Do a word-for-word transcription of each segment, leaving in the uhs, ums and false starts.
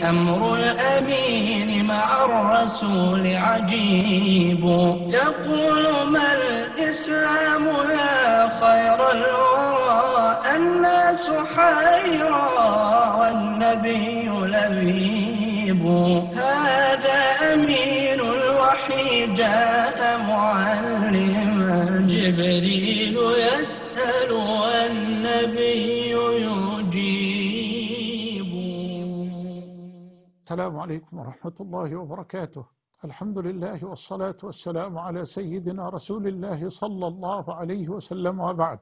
أمر الأمين مع الرسول عجيب. يقول ما الإسلام يا خير الورى، الناس حيرى والنبي لبيب. هذا أمين الوحي جاء معلما، جبريل يسأل والنبي يجيب. السلام عليكم ورحمة الله وبركاته. الحمد لله والصلاة والسلام على سيدنا رسول الله صلى الله عليه وسلم، وبعد،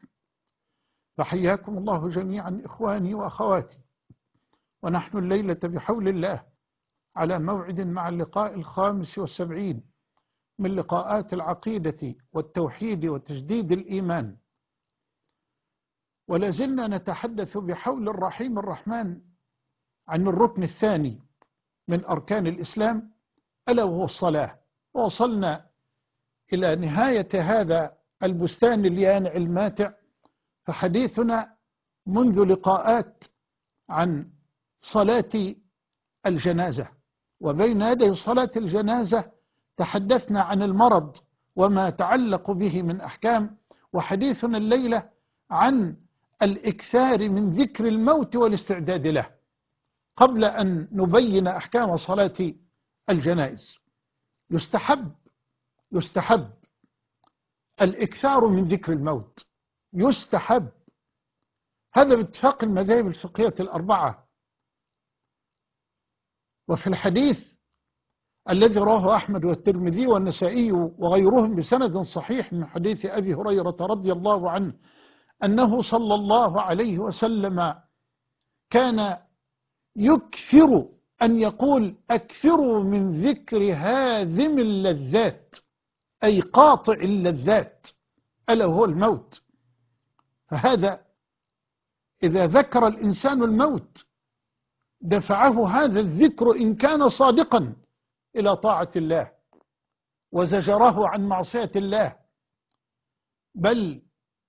فحياكم الله جميعا إخواني وأخواتي، ونحن الليلة بحول الله على موعد مع اللقاء الخامس والسبعين من لقاءات العقيدة والتوحيد وتجديد الإيمان، ولازلنا نتحدث بحول الرحيم الرحمن عن الركن الثاني من أركان الإسلام، ألا وهو الصلاة. ووصلنا إلى نهاية هذا البستان اليانع الماتع، فحديثنا منذ لقاءات عن صلاة الجنازة، وبين يدي صلاة الجنازة تحدثنا عن المرض وما تعلق به من أحكام، وحديثنا الليلة عن الإكثار من ذكر الموت والاستعداد له. قبل أن نبين أحكام صلاة الجنائز، يستحب يستحب الإكثار من ذكر الموت، يستحب، هذا باتفاق المذاهب الفقهية الأربعة. وفي الحديث الذي رواه أحمد والترمذي والنسائي وغيرهم بسند صحيح من حديث أبي هريرة رضي الله عنه أنه صلى الله عليه وسلم كان يكثر أن يقول: أكثروا من ذكر هاذم اللذات، أي قاطع اللذات، ألا هو الموت. فهذا إذا ذكر الإنسان الموت دفعه هذا الذكر إن كان صادقا إلى طاعة الله، وزجره عن معصية الله، بل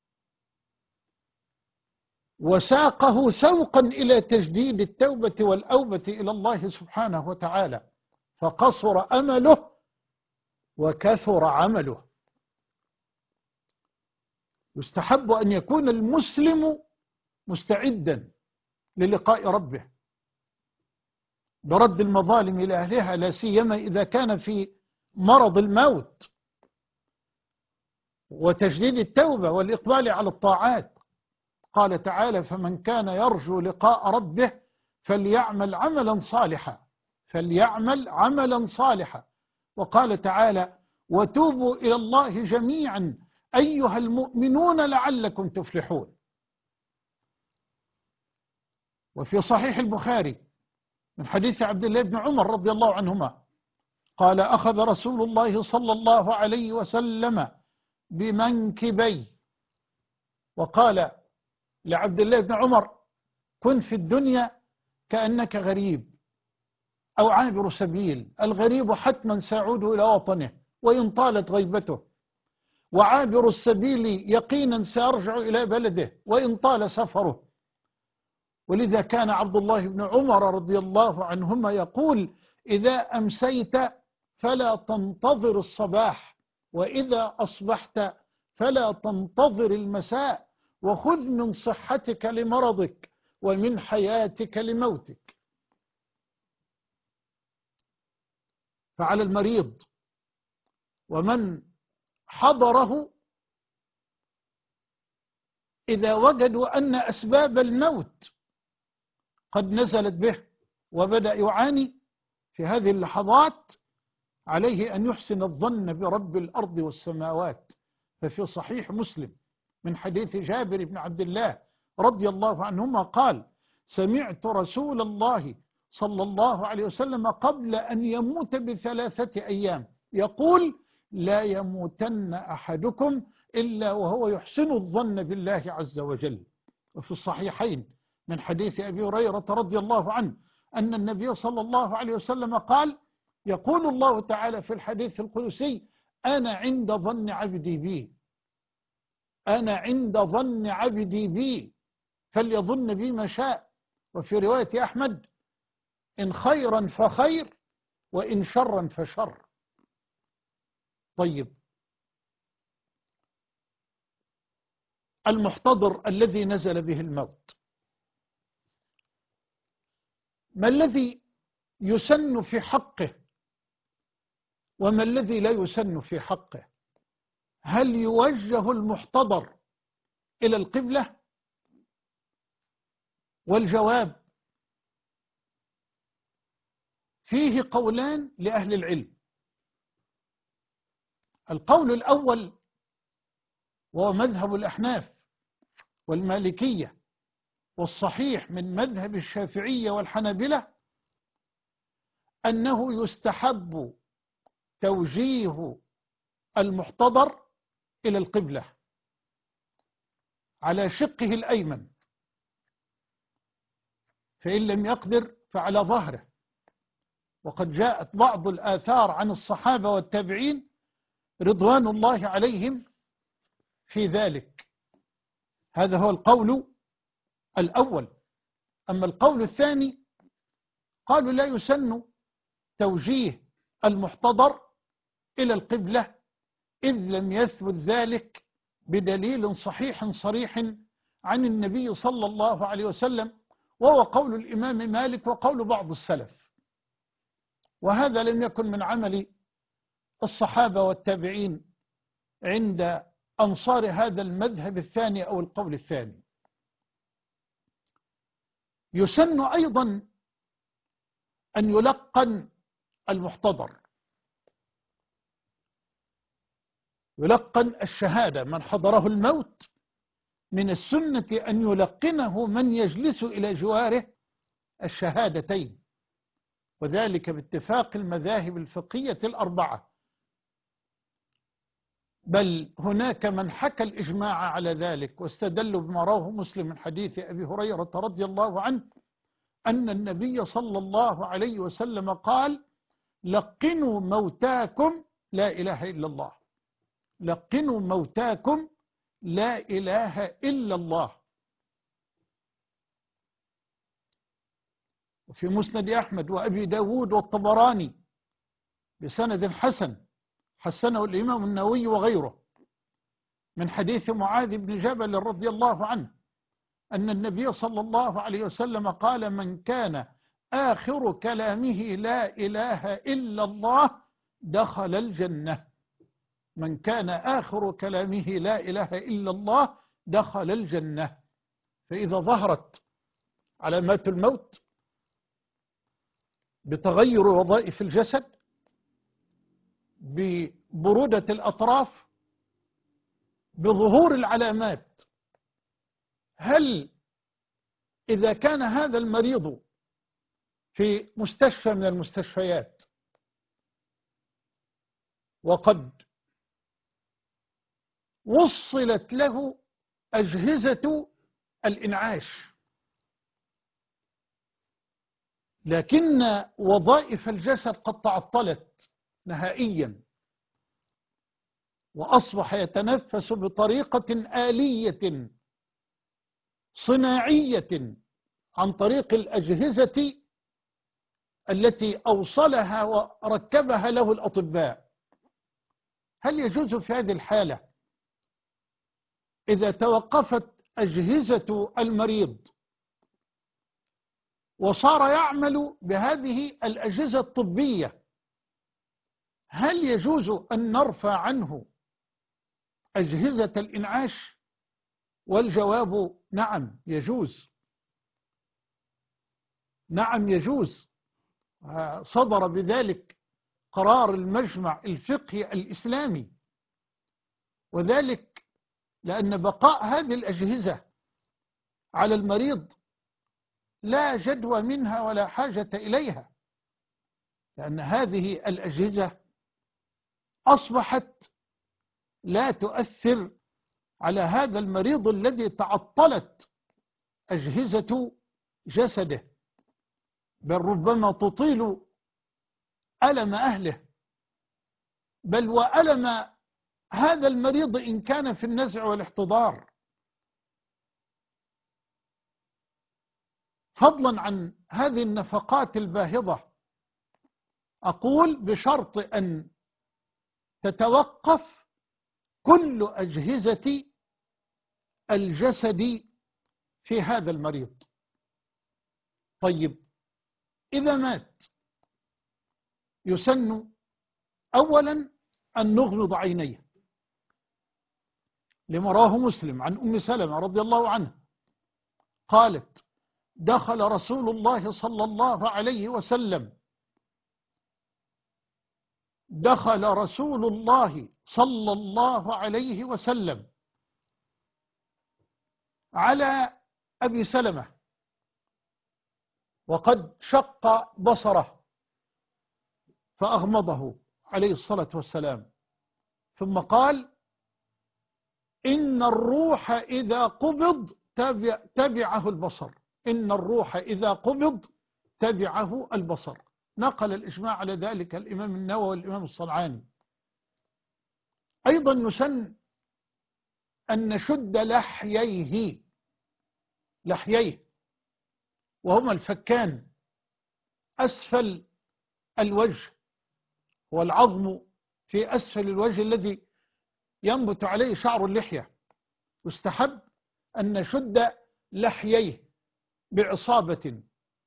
وساقه سوقا إلى تجديد التوبة والأوبة إلى الله سبحانه وتعالى، فقصر أمله وكثر عمله. يستحب أن يكون المسلم مستعدا للقاء ربه برد المظالم إلى أهلها، لا سيما إذا كان في مرض الموت، وتجديد التوبة والإقبال على الطاعات. قال تعالى: فمن كان يرجو لقاء ربه فليعمل عملا صالحا فليعمل عملا صالحا وقال تعالى: وتوبوا إلى الله جميعا أيها المؤمنون لعلكم تفلحون. وفي صحيح البخاري من حديث عبد الله بن عمر رضي الله عنهما قال: أخذ رسول الله صلى الله عليه وسلم بمنكبي، وقال لعبد الله بن عمر: كن في الدنيا كأنك غريب أو عابر سبيل. الغريب حتما سيعود إلى وطنه وإن طالت غيبته، وعابر السبيل يقينا سيرجع إلى بلده وإن طال سفره. ولذا كان عبد الله بن عمر رضي الله عنهما يقول: إذا أمسيت فلا تنتظر الصباح، وإذا أصبحت فلا تنتظر المساء، وخذ من صحتك لمرضك ومن حياتك لموتك. فعلى المريض ومن حضره إذا وجدوا أن أسباب الموت قد نزلت به وبدأ يعاني في هذه اللحظات، عليه أن يحسن الظن برب الأرض والسماوات. ففي صحيح مسلم من حديث جابر بن عبد الله رضي الله عنهما قال: سمعت رسول الله صلى الله عليه وسلم قبل أن يموت بثلاثة أيام يقول: لا يموتن أحدكم إلا وهو يحسن الظن بالله عز وجل. وفي الصحيحين من حديث أبي هريرة رضي الله عنه أن النبي صلى الله عليه وسلم قال: يقول الله تعالى في الحديث القدسي: أنا عند ظن عبدي بي أنا عند ظن عبدي بي فليظن بي ما شاء. وفي رواية أحمد: إن خيرا فخير وإن شرا فشر. طيب، المحتضر الذي نزل به الموت، ما الذي يسن في حقه وما الذي لا يسن في حقه؟ هل يوجه المحتضر إلى القبلة؟ والجواب فيه قولان لأهل العلم. القول الأول وهو مذهب الأحناف والمالكية، والصحيح من مذهب الشافعية والحنابلة، أنه يستحب توجيه المحتضر إلى القبلة على شقه الأيمن، فإن لم يقدر فعلى ظهره. وقد جاءت بعض الآثار عن الصحابة والتابعين رضوان الله عليهم في ذلك. هذا هو القول الأول. أما القول الثاني قالوا لا يسن توجيه المحتضر إلى القبلة إذ لم يثبت ذلك بدليل صحيح صريح عن النبي صلى الله عليه وسلم، وهو قول الإمام مالك وقول بعض السلف. وهذا لم يكن من عمل الصحابة والتابعين عند أنصار هذا المذهب الثاني أو القول الثاني. يسن أيضا أن يلقن المحتضر، يلقن الشهادة. من حضره الموت من السنة أن يلقنه من يجلس إلى جواره الشهادتين، وذلك باتفاق المذاهب الفقهية الأربعة. بل هناك من حكى الإجماع على ذلك واستدلوا بما رواه مسلم من حديث أبي هريرة رضي الله عنه أن النبي صلى الله عليه وسلم قال: لقنوا موتاكم لا إله إلا الله، لقنوا موتاكم لا إله إلا الله. وفي مسند أحمد وأبي داود والطبراني بسند حسن حسنه الإمام النووي وغيره من حديث معاذ بن جبل رضي الله عنه أن النبي صلى الله عليه وسلم قال: من كان آخر كلامه لا إله إلا الله دخل الجنة. من كان آخر كلامه لا إله إلا الله دخل الجنة. فإذا ظهرت علامات الموت بتغير وظائف الجسد، ببرودة الأطراف، بظهور العلامات، هل إذا كان هذا المريض في مستشفى من المستشفيات وقد وصلت له أجهزة الإنعاش لكن وظائف الجسد قد تعطلت نهائيا وأصبح يتنفس بطريقة آلية صناعية عن طريق الأجهزة التي أوصلها وركبها له الأطباء، هل يجوز في هذه الحالة إذا توقفت أجهزة المريض وصار يعمل بهذه الأجهزة الطبية، هل يجوز أن نرفع عنه أجهزة الإنعاش؟ والجواب نعم يجوز، نعم يجوز. صدر بذلك قرار المجمع الفقهي الإسلامي، وذلك لأن بقاء هذه الأجهزة على المريض لا جدوى منها ولا حاجة إليها، لأن هذه الأجهزة أصبحت لا تؤثر على هذا المريض الذي تعطلت أجهزة جسده، بل ربما تطيل ألم أهله، بل وألم هذا المريض إن كان في النزع والاحتضار. فضلا عن هذه النفقات الباهظة، أقول بشرط أن تتوقف كل أجهزة الجسد في هذا المريض. طيب، إذا مات يسن أولا أن نغمض عينيه، لما رواه مسلم عن أم سلمة رضي الله عنها قالت: دخل رسول الله صلى الله عليه وسلم دخل رسول الله صلى الله عليه وسلم على أبي سلمة وقد شق بصره فأغمضه عليه الصلاة والسلام، ثم قال: إن الروح إذا قبض تبع تبعه البصر، إن الروح إذا قبض تبعه البصر. نقل الإجماع على ذلك الإمام النووي والإمام الصنعاني. أيضا يسن أن نشد لحييه لحييه وهما الفكان أسفل الوجه، والعظم في أسفل الوجه الذي ينبت عليه شعر اللحية. يستحب أن نشد لحييه بعصابة،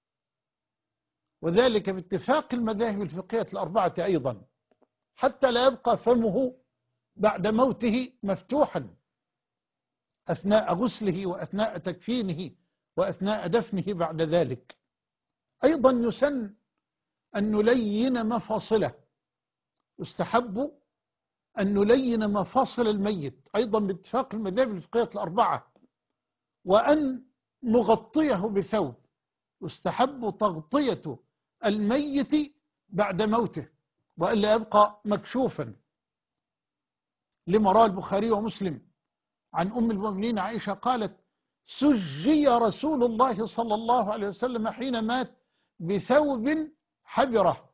وذلك باتفاق المذاهب الفقهية الأربعة أيضا، حتى لا يبقى فمه بعد موته مفتوحا أثناء غسله وأثناء تكفينه وأثناء دفنه بعد ذلك. أيضا يسن أن نلين مفاصله، يستحب أن نلين مفاصل الميت أيضا باتفاق المذاهب الفقهية الأربعة، وأن نغطيه بثوب، يستحب تغطية الميت بعد موته وإلا يبقى مكشوفا، لما روى البخاري ومسلم عن أم المؤمنين عائشة قالت: سجي رسول الله صلى الله عليه وسلم حين مات بثوب حبرة،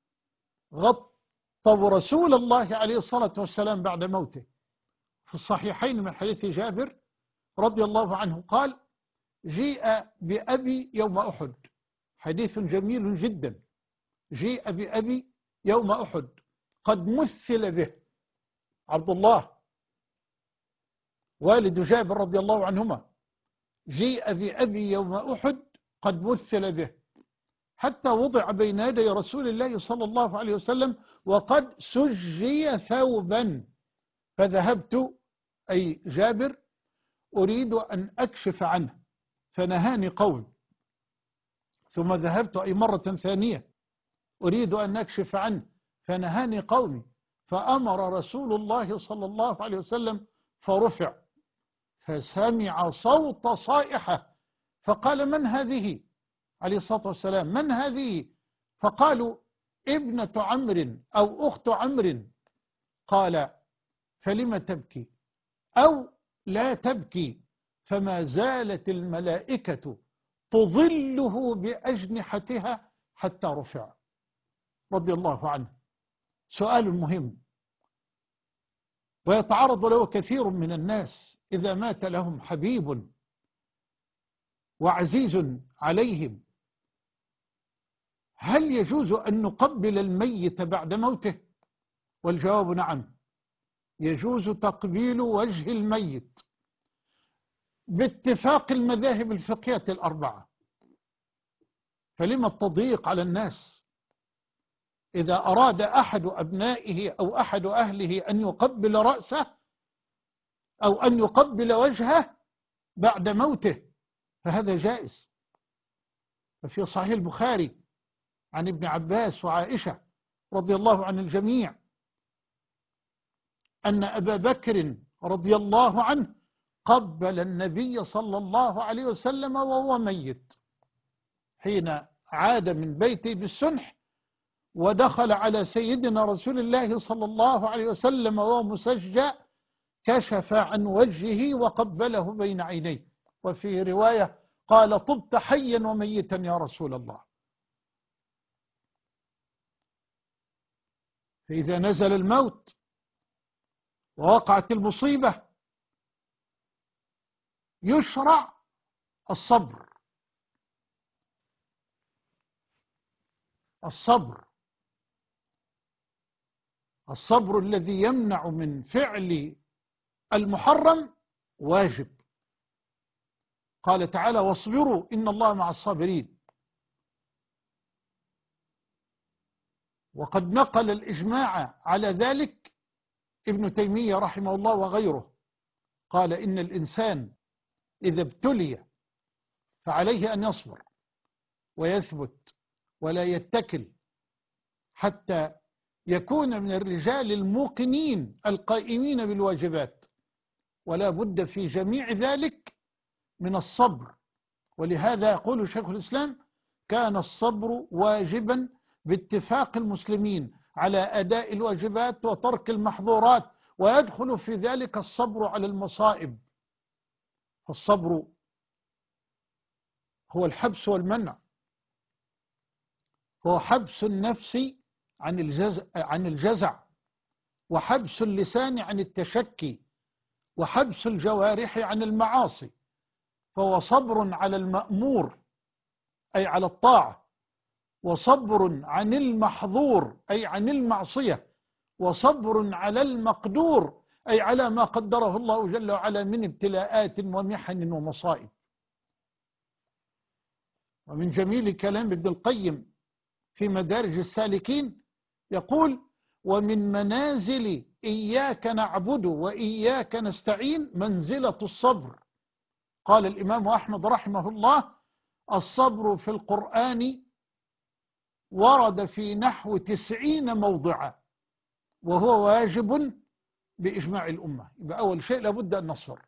غطوا رسول الله عليه الصلاة والسلام بعد موته. في الصحيحين من حديث جابر رضي الله عنه قال: جيء بأبي يوم أحد، حديث جميل جدا، جيء بأبي يوم أحد قد مثل به، عبد الله والد جابر رضي الله عنهما، جيء بأبي يوم أحد قد مثل به، حتى وضع بين يدي رسول الله صلى الله عليه وسلم وقد سجي ثوبا، فذهبت أي جابر أريد أن أكشف عنه فنهاني قوم، ثم ذهبت أي مرة ثانية أريد أن أكشف عنه فنهاني قومي، فأمر رسول الله صلى الله عليه وسلم فرفع، فسمع صوت صائحة فقال: من هذه؟ عليه الصلاة والسلام: من هذه؟ فقالوا: ابنة عمرو أو أخت عمرو. قال: فلم تبكي أو لا تبكي؟ فما زالت الملائكة تظله بأجنحتها حتى رفع، رضي الله عنه. سؤال مهم ويتعرض له كثير من الناس إذا مات لهم حبيب وعزيز عليهم: هل يجوز أن نقبل الميت بعد موته؟ والجواب نعم، يجوز تقبيل وجه الميت باتفاق المذاهب الفقهية الأربعة. فلما التضييق على الناس؟ إذا أراد أحد أبنائه أو أحد أهله أن يقبل رأسه أو أن يقبل وجهه بعد موته فهذا جائز. ففي صحيح البخاري عن ابن عباس وعائشة رضي الله عن الجميع أن أبا بكر رضي الله عنه قبل النبي صلى الله عليه وسلم وهو ميت، حين عاد من بيته بالسنح ودخل على سيدنا رسول الله صلى الله عليه وسلم وهو مسجى، كشف عن وجهه وقبله بين عينيه، وفي رواية قال: طبت حيا وميتا يا رسول الله. فإذا نزل الموت ووقعت المصيبة يشرع الصبر الصبر، الصبر الذي يمنع من فعل المحرم واجب. قال تعالى: واصبروا إن الله مع الصابرين. وقد نقل الإجماع على ذلك ابن تيمية رحمه الله وغيره، قال: إن الإنسان إذا ابتلي فعليه أن يصبر ويثبت ولا يتكل حتى يكون من الرجال الموقنين القائمين بالواجبات، ولا بد في جميع ذلك من الصبر. ولهذا يقول شيخ الإسلام: كان الصبر واجبا باتفاق المسلمين على أداء الواجبات وترك المحظورات، ويدخل في ذلك الصبر على المصائب. فالصبر هو الحبس والمنع، هو حبس النفس عن الجزع, عن الجزع وحبس اللسان عن التشكي وحبس الجوارح عن المعاصي. فهو صبر على المأمور أي على الطاعة، وصبر عن المحظور أي عن المعصية، وصبر على المقدور أي على ما قدره الله جل وعلا من ابتلاءات ومحن ومصائب. ومن جميل كلام ابن القيم في مدارج السالكين يقول: ومن منازل إياك نعبد وإياك نستعين منزلة الصبر. قال الإمام أحمد رحمه الله: الصبر في القرآن ورد في نحو تسعين موضعا، وهو واجب بإجماع الأمة. يبقى أول شيء لابد أن نصبر،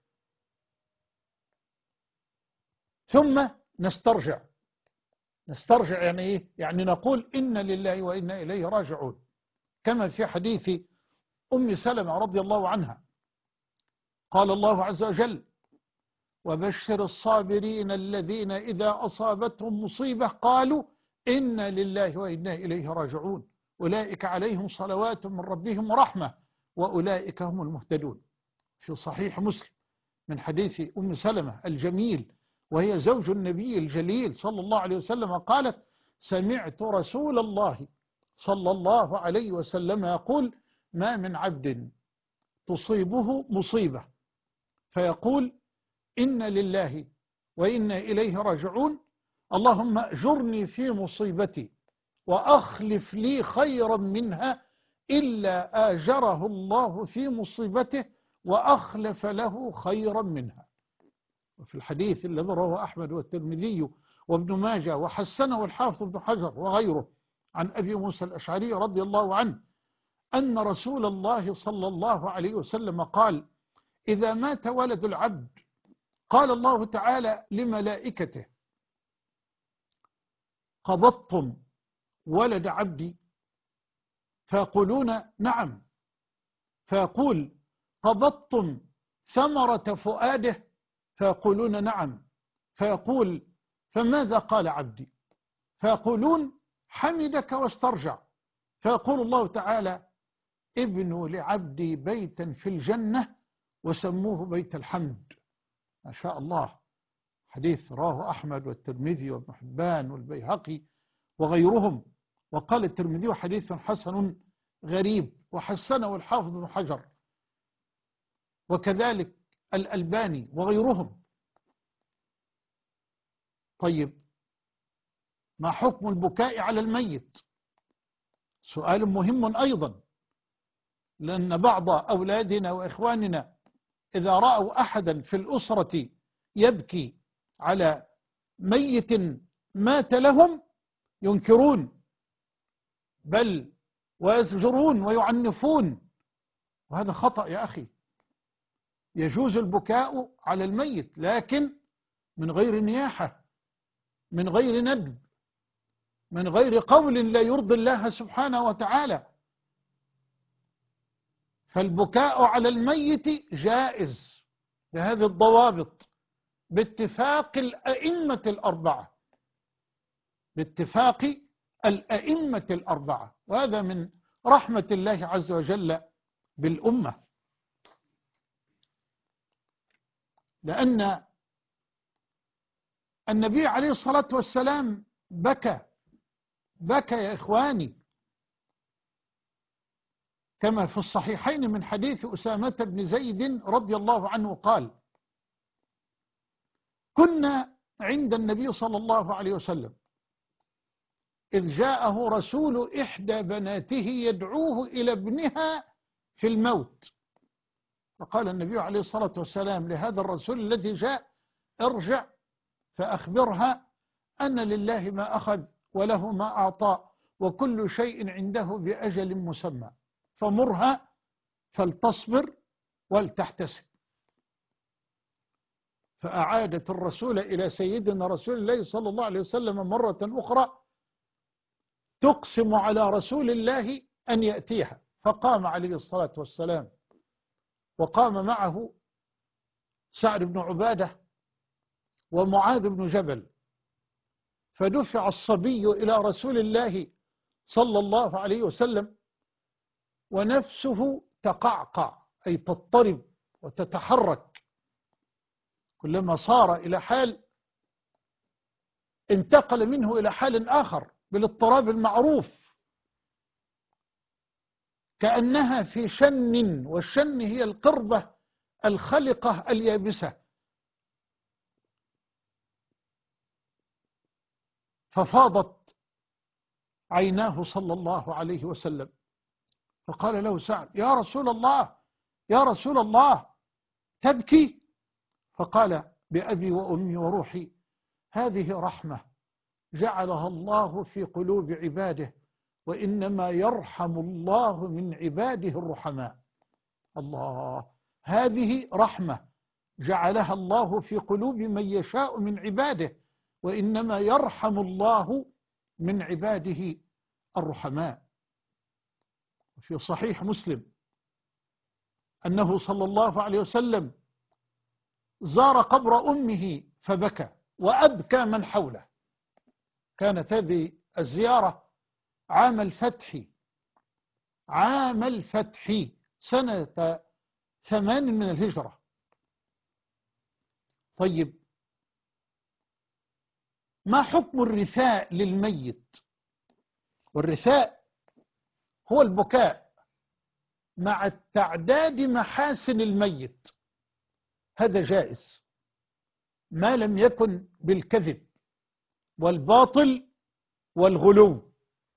ثم نسترجع. نسترجع يعني إيه؟ يعني نقول إن لله وإنا إليه راجعون، كما في حديث أم سلمة رضي الله عنها قال الله عز وجل: وبشر الصابرين الذين إذا أصابتهم مصيبة قالوا إنا لله وإنا إليه راجعون أولئك عليهم صلوات من ربهم ورحمة وأولئك هم المهتدون. في صحيح مسلم من حديث أم سلمة الجميل وهي زوج النبي الجليل صلى الله عليه وسلم قالت: سمعت رسول الله صلى الله عليه وسلم يقول: ما من عبد تصيبه مصيبة فيقول إن لله وإنا إليه راجعون اللهم أجرني في مصيبتي وأخلف لي خيرا منها إلا آجره الله في مصيبته وأخلف له خيرا منها. وفي الحديث الذي رواه أحمد والترمذي وابن ماجه وحسنه الحافظ ابن حجر وغيره عن أبي موسى الأشعري رضي الله عنه أن رسول الله صلى الله عليه وسلم قال: إذا مات ولد العبد قال الله تعالى لملائكته: قبضتم ولد عبدي؟ فيقولون: نعم. فيقول: قبضتم ثمرة فؤاده؟ فيقولون: نعم. فيقول: فماذا قال عبدي؟ فيقولون: حمدك واسترجع. فيقول الله تعالى: ابنوا لعبدي بيتا في الجنة وسموه بيت الحمد. ما شاء الله. حديث رواه أحمد والترمذي وابن حبان والبيهقي وغيرهم. وقال الترمذي: حديث حسن غريب، وحسنه الحافظ بن حجر وكذلك الألباني وغيرهم. طيب، ما حكم البكاء على الميت؟ سؤال مهم أيضا، لأن بعض أولادنا وإخواننا إذا رأوا أحدا في الأسرة يبكي على ميت مات لهم ينكرون بل ويزجرون ويعنفون، وهذا خطأ يا أخي. يجوز البكاء على الميت لكن من غير نياحة، من غير ندب، من غير قول لا يرضي الله سبحانه وتعالى. فالبكاء على الميت جائز بهذه الضوابط باتفاق الأئمة الأربعة، باتفاق الأئمة الأربعة، وهذا من رحمة الله عز وجل بالأمة، لأن النبي عليه الصلاة والسلام بكى بكى يا إخواني، كما في الصحيحين من حديث أسامة بن زيد رضي الله عنه قال: كنا عند النبي صلى الله عليه وسلم إذ جاءه رسول إحدى بناته يدعوه إلى ابنها في الموت، فقال النبي عليه الصلاة والسلام لهذا الرسول الذي جاء: ارجع فأخبرها أن لله ما أخذ وله ما أعطى وكل شيء عنده بأجل مسمى، فمرها فلتصبر ولتحتسب. فأعادت الرسول إلى سيدنا رسول الله صلى الله عليه وسلم مرة أخرى تقسم على رسول الله أن يأتيها، فقام عليه الصلاة والسلام، وقام معه سعد بن عبادة ومعاذ بن جبل، فدفع الصبي إلى رسول الله صلى الله عليه وسلم ونفسه تقعقع، أي تضطرب وتتحرك، كلما صار إلى حال انتقل منه إلى حال آخر بالاضطراب المعروف، كأنها في شن، والشن هي القربة الخلقة اليابسة. ففاضت عيناه صلى الله عليه وسلم، فقال له سعد: يا رسول الله يا رسول الله تبكي؟ فقال: بأبي وأمي وروحي، هذه رحمة جعلها الله في قلوب عباده، وإنما يرحم الله من عباده الرحماء. الله، هذه رحمة جعلها الله في قلوب من يشاء من عباده، وإنما يرحم الله من عباده الرحماء. في صحيح مسلم أنه صلى الله عليه وسلم زار قبر أمه فبكى وأبكى من حوله. كانت هذه الزيارة عام الفتح، عام الفتح سنة ثمان من الهجرة. طيب، ما حكم الرثاء للميت؟ والرثاء هو البكاء مع التعداد محاسن الميت، هذا جائز ما لم يكن بالكذب والباطل والغلو.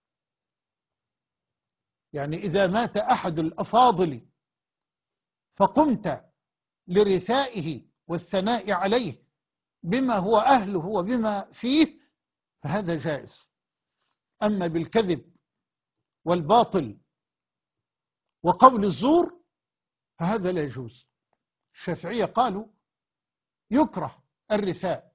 يعني إذا مات أحد الأفاضل فقمت لرثائه والثناء عليه بما هو أهله وبما فيه فهذا جائز. أما بالكذب والباطل وقول الزور فهذا لا يجوز. الشافعية قالوا يكره الرثاء،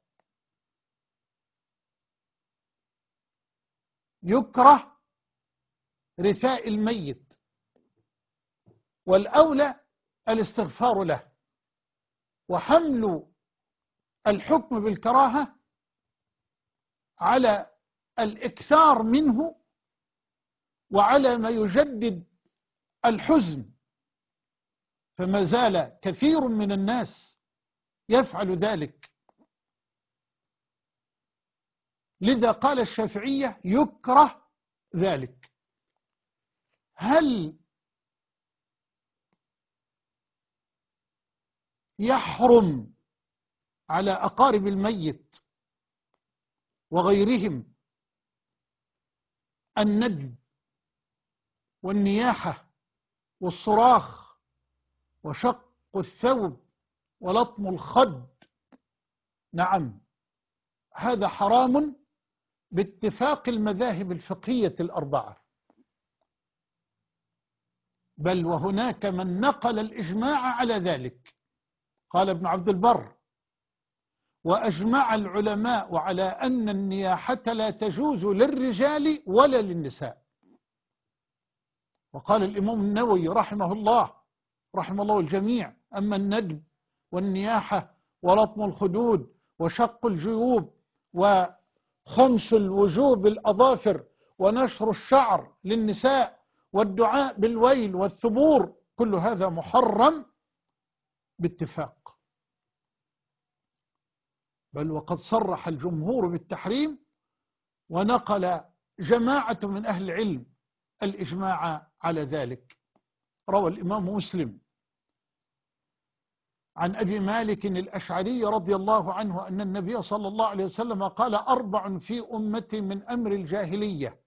يكره رثاء الميت، والأولى الاستغفار له، وحمل الحكم بالكراهة على الإكثار منه وعلى ما يجدد الحزن، فما زال كثير من الناس يفعل ذلك. لذا قال الشافعية يكره ذلك. هل يحرم على أقارب الميت وغيرهم الندب والنياحة والصراخ وشق الثوب ولطم الخد؟ نعم، هذا حرام باتفاق المذاهب الفقهية الأربعة، بل وهناك من نقل الإجماع على ذلك. قال ابن عبد البر: وأجمع العلماء على أن النياحة لا تجوز للرجال ولا للنساء. وقال الإمام النووي رحمه الله رحمه الله الجميع: أما الندب والنياحة ولطم الخدود وشق الجيوب وخمس الوجوب الأظافر ونشر الشعر للنساء والدعاء بالويل والثبور، كل هذا محرم باتفاق، بل وقد صرح الجمهور بالتحريم، ونقل جماعة من أهل العلم الإجماع على ذلك. روى الإمام مسلم عن أبي مالك الأشعري رضي الله عنه أن النبي صلى الله عليه وسلم قال: أربع في أمتي من أمر الجاهلية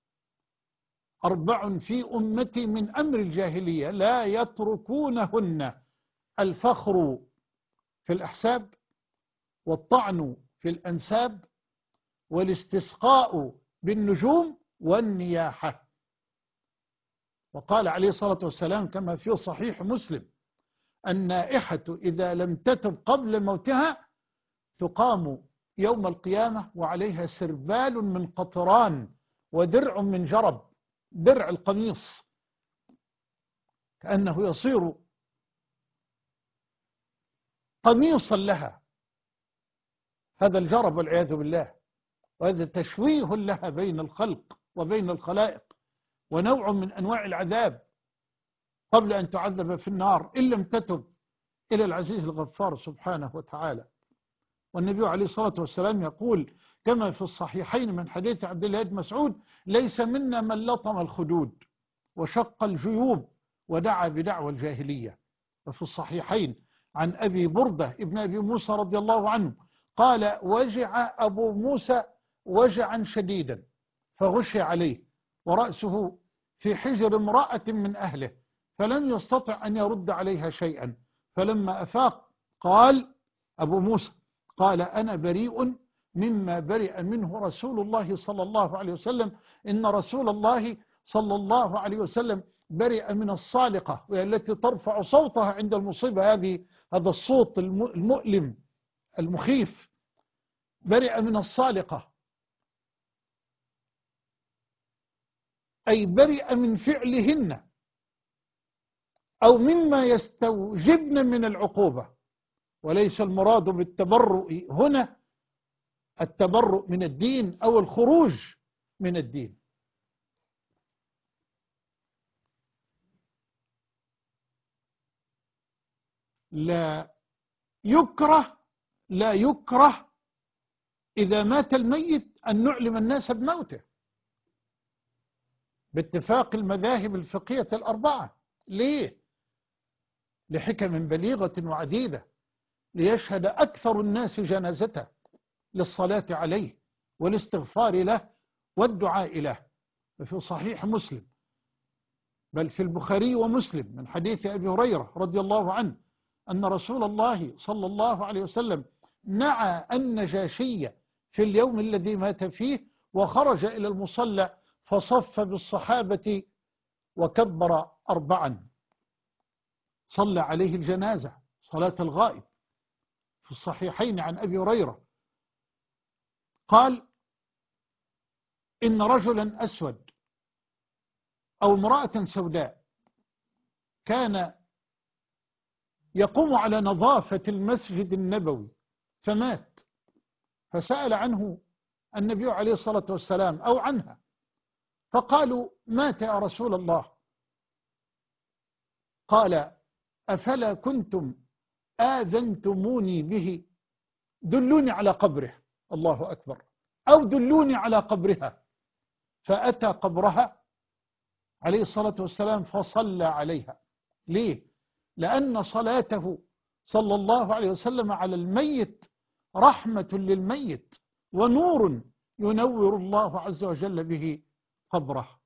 أربع في أمتي من أمر الجاهلية لا يتركونهن: الفخر في الأحساب، والطعن في الأنساب، والاستسقاء بالنجوم، والنياحة. وقال عليه الصلاة والسلام كما في صحيح مسلم: النائحة إذا لم تتب قبل موتها تقام يوم القيامة وعليها سربال من قطران ودرع من جرب، درع القميص كأنه يصير قميصا لها، هذا الجرب والعياذ بالله، وهذا تشويه لها بين الخلق وبين الخلائق، ونوع من أنواع العذاب قبل أن تعذب في النار إن لم تتب إلى العزيز الغفار سبحانه وتعالى. والنبي عليه الصلاة والسلام يقول كما في الصحيحين من حديث عبد الله بن مسعود: ليس منا من لطم الخدود وشق الجيوب ودعا بدعوى الجاهلية. وفي الصحيحين عن أبي بردة ابن أبي موسى رضي الله عنه قال: وجع أبو موسى وجعا شديدا فغشي عليه ورأسه في حجر امرأة من أهله فلم يستطع أن يرد عليها شيئا، فلما أفاق قال أبو موسى قال: أنا بريء مما برئ منه رسول الله صلى الله عليه وسلم، إن رسول الله صلى الله عليه وسلم برئ من الصالقة، وهي التي ترفع صوتها عند المصيبة، هذه هذا الصوت المؤلم المخيف، برئ من الصالقة أي برئ من فعلهن أو مما يستوجبن من العقوبة. وليس المراد بالتبرؤ هنا التبرؤ من الدين أو الخروج من الدين. لا يكره لا يكره إذا مات الميت أن نعلم الناس بموته باتفاق المذاهب الفقهية الأربعة. ليه؟ لحكم بليغة وعديدة: ليشهد أكثر الناس جنازته للصلاة عليه والاستغفار له والدعاء له. في صحيح مسلم بل في البخاري ومسلم من حديث أبي هريرة رضي الله عنه أن رسول الله صلى الله عليه وسلم نعى النجاشي في اليوم الذي مات فيه وخرج إلى المصلى فصف بالصحابة وكبر أربعا، صلى عليه الجنازة صلاة الغائب. في الصحيحين عن أبي هريرة قال: إن رجلا أسود أو امرأة سوداء كان يقوم على نظافة المسجد النبوي فمات، فسأل عنه النبي عليه الصلاة والسلام أو عنها، فقالوا: مات يا رسول الله. قال: أفلا كنتم آذنتموني به؟ دلوني على قبره. الله أكبر. أو دلوني على قبرها. فأتى قبرها عليه الصلاة والسلام فصلى عليها. ليه؟ لأن صلاته صلى الله عليه وسلم على الميت رحمة للميت ونور ينور الله عز وجل به قبره.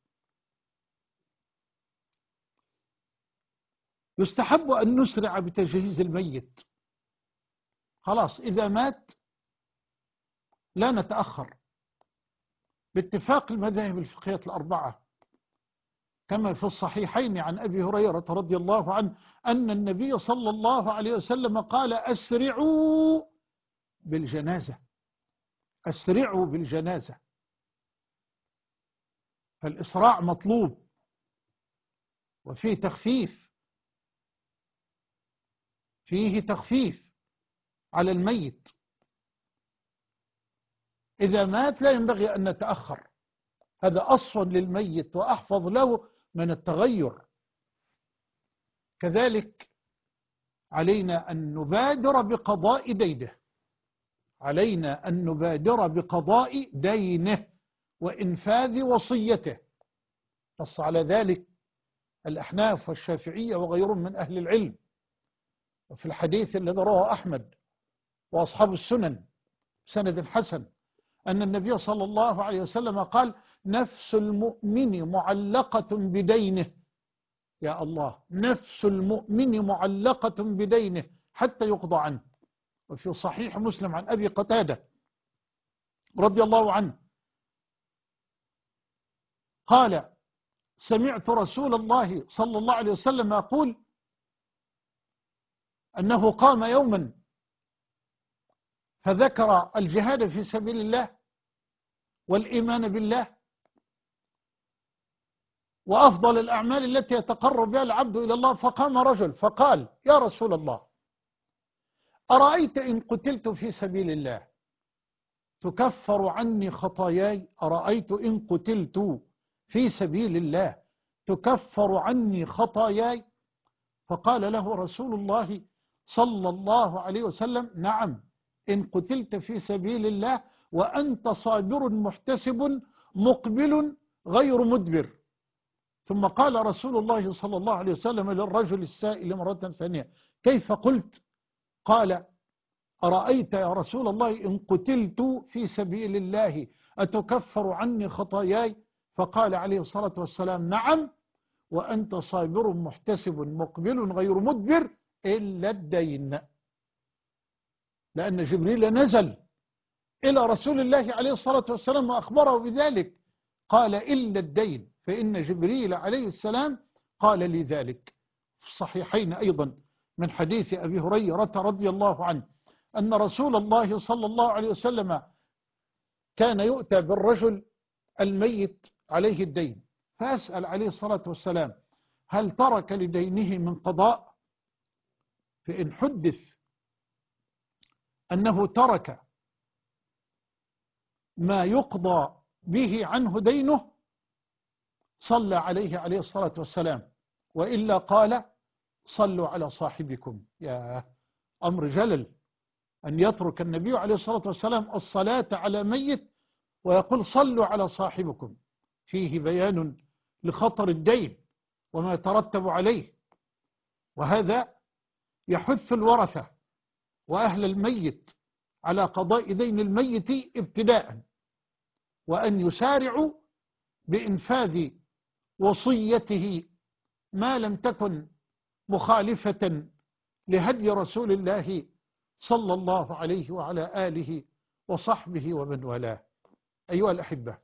يستحب أن نسرع بتجهيز الميت. خلاص إذا مات لا نتأخر باتفاق المذاهب الفقهية الأربعة، كما في الصحيحين عن أبي هريرة رضي الله عنه أن النبي صلى الله عليه وسلم قال: أسرعوا بالجنازة أسرعوا بالجنازة. فالإسراع مطلوب وفيه تخفيف فيه تخفيف على الميت. إذا مات لا ينبغي أن نتأخر، هذا أصفى للميت وأحفظ له من التغير. كذلك علينا أن نبادر بقضاء دينه علينا أن نبادر بقضاء دينه وإنفاذ وصيته. نص على ذلك الأحناف والشافعية وغيرهم من أهل العلم. وفي الحديث الذي رواه أحمد وأصحاب السنن سند حسن أن النبي صلى الله عليه وسلم قال: نفس المؤمن معلقة بدينه. يا الله، نفس المؤمن معلقة بدينه حتى يقضى عنه. وفي صحيح مسلم عن أبي قتادة رضي الله عنه قال: سمعت رسول الله صلى الله عليه وسلم يقول أنه قام يوما فذكر الجهاد في سبيل الله والإيمان بالله وأفضل الأعمال التي يتقرب بها العبد إلى الله، فقام رجل فقال: يا رسول الله، أرأيت إن قتلت في سبيل الله تكفر عني خطاياي؟ أرأيت إن قتلت في سبيل الله تكفر عني خطاياي؟ فقال له رسول الله صلى الله عليه وسلم: نعم، إن قتلت في سبيل الله وأنت صابر محتسب مقبل غير مدبر. ثم قال رسول الله صلى الله عليه وسلم للرجل السائل مرة ثانية: كيف قلت؟ قال: أرأيت يا رسول الله إن قتلت في سبيل الله أتكفر عني خطاياي؟ فقال عليه الصلاة والسلام: نعم، وأنت صابر محتسب مقبل غير مدبر إلا الدين. لأن جبريل نزل إلى رسول الله عليه الصلاة والسلام وأخبره بذلك، قال: إلا الدين، فإن جبريل عليه السلام قال لي ذلك. في الصحيحين أيضا من حديث أبي هريرة رضي الله عنه أن رسول الله صلى الله عليه وسلم كان يؤتى بالرجل الميت عليه الدين، فأسأل عليه الصلاة والسلام: هل ترك لدينه من قضاء؟ فإن حدث أنه ترك ما يقضى به عنه دينه صلى عليه عليه الصلاة والسلام، وإلا قال: صلوا على صاحبكم. يا أمر جلل أن يترك النبي عليه الصلاة والسلام الصلاة على ميت ويقول: صلوا على صاحبكم. فيه بيان لخطر الدين وما يترتب عليه، وهذا يحث الورثة وأهل الميت على قضاء دين الميت ابتداء، وأن يسارعوا بإنفاذ وصيته ما لم تكن مخالفة لهدي رسول الله صلى الله عليه وعلى آله وصحبه ومن والاه. أيها الأحبة،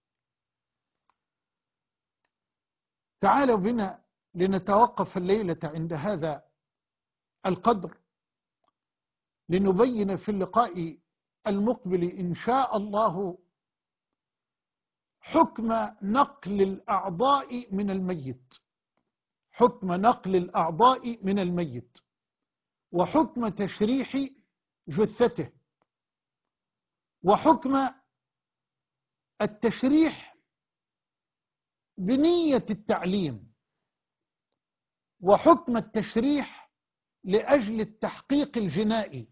تعالوا بنا لنتوقف الليلة عند هذا القدر، لنبين في اللقاء المقبل إن شاء الله حكم نقل الأعضاء من الميت، حكم نقل الأعضاء من الميت، وحكم تشريح جثته، وحكم التشريح بنية التعليم، وحكم التشريح لأجل التحقيق الجنائي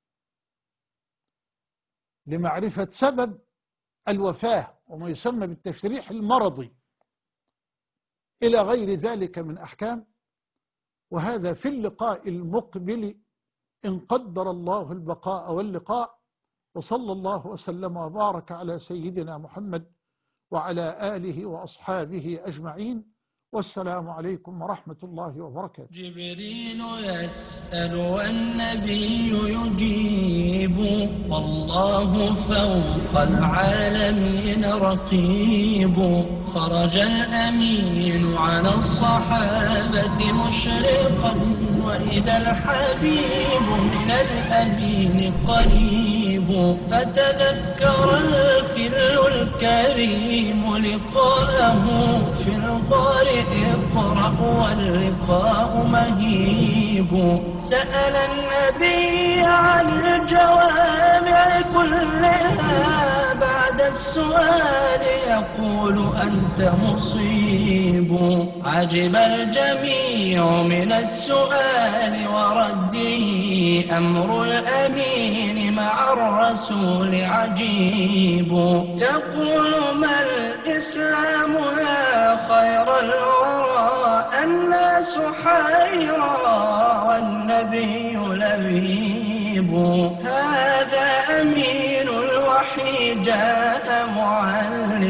لمعرفة سبب الوفاة وما يسمى بالتشريح المرضي، إلى غير ذلك من أحكام. وهذا في اللقاء المقبل إن قدر الله البقاء واللقاء. وصلى الله وسلم وبارك على سيدنا محمد وعلى آله وأصحابه أجمعين، والسلام عليكم ورحمة الله وبركاته. جبريل يسأل والنبي يجيب، والله فوق العالمين رقيب. خرج الأمين على الصحابة مشرقا، وإذا الحبيب من الأمين قريب. فتذكر الخل الكريم لقاءه في الغار اقرأ واللقاء مهيب. سأل النبي عن الجوامع كلها بعد بعد السؤال يقول أنت مصيب. عجب الجميع من السؤال ورده، أمر الأمين مع الرسول عجيب. يقول ما الإسلام يا خير الورى، الناس حيرى والنبي لبيب. هذا أمين الوحي جاء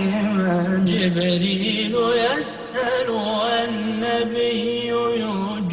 معلما، جبريل يسأل والنبي يجيب.